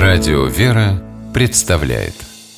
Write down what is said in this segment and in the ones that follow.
Радио «Вера» представляет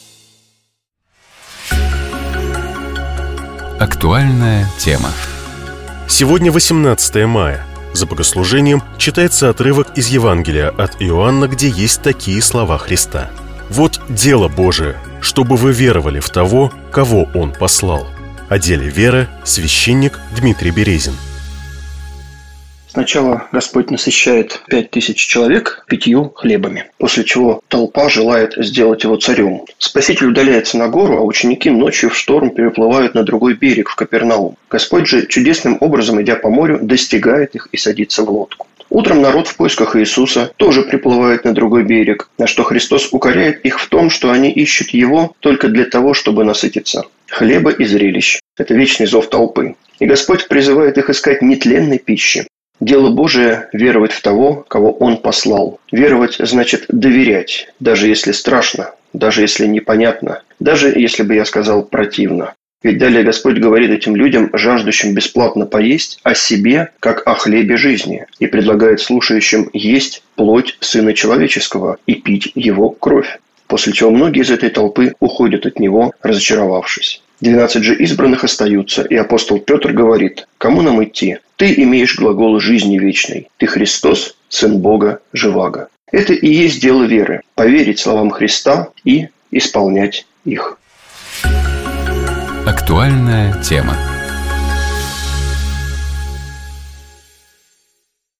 актуальная тема. Сегодня 18 мая. За богослужением читается отрывок из Евангелия от Иоанна, где есть такие слова Христа: «Вот дело Божие, чтобы вы веровали в того, кого Он послал». О деле веры священник Дмитрий Березин. Сначала Господь насыщает 5000 человек 5 хлебами, после чего толпа желает сделать его царем. Спаситель удаляется на гору, а ученики ночью в шторм переплывают на другой берег, в Капернаум. Господь же, чудесным образом идя по морю, достигает их и садится в лодку. Утром народ в поисках Иисуса тоже приплывает на другой берег, на что Христос укоряет их в том, что они ищут Его только для того, чтобы насытиться. Хлеба и зрелищ – это вечный зов толпы. И Господь призывает их искать нетленной пищи. Дело Божие – веровать в того, кого Он послал. Веровать значит доверять, даже если страшно, даже если непонятно, даже если бы я сказал противно. Ведь далее Господь говорит этим людям, жаждущим бесплатно поесть, о себе, как о хлебе жизни, и предлагает слушающим есть плоть Сына Человеческого и пить Его кровь. После чего многие из этой толпы уходят от Него, разочаровавшись. 12 же избранных остаются, и апостол Петр говорит: «Кому нам идти? Ты имеешь глагол жизни вечной. Ты Христос, Сын Бога Живаго». Это и есть дело веры – поверить словам Христа и исполнять их. Актуальная тема.